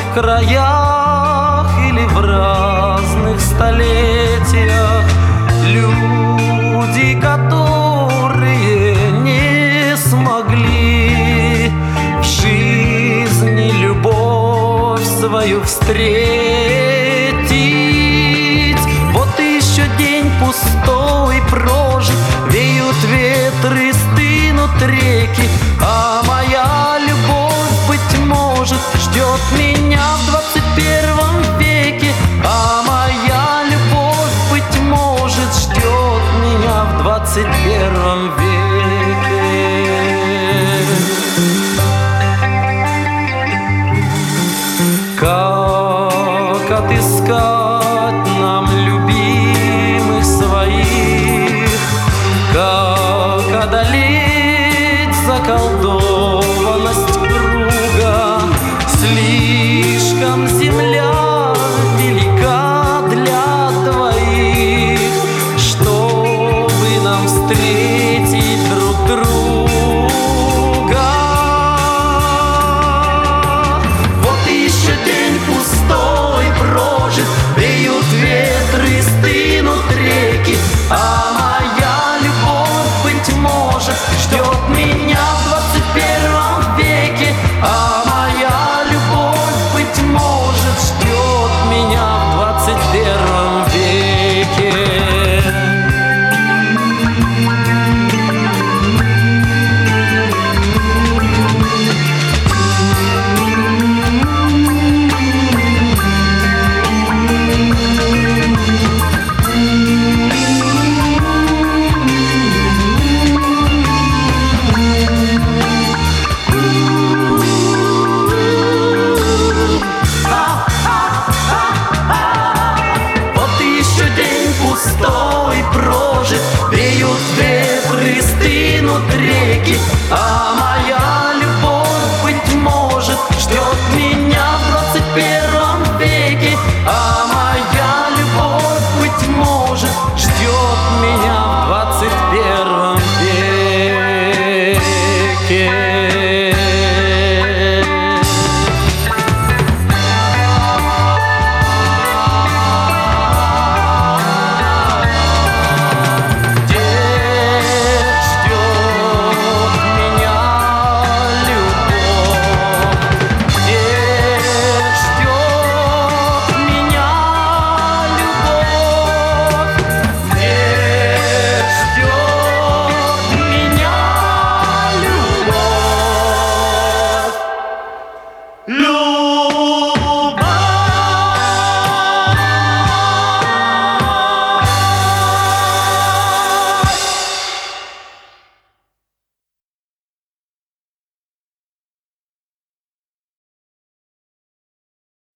краях или в разных столетиях. Люди, которые не смогли в жизни любовь свою встретить. Вот еще день пустой прожит, веют ветры, стынут реки, а моя любовь, быть может, ждет меня в 21 веке. А моя любовь, быть может, ждет меня в 21 веке. Как отыскать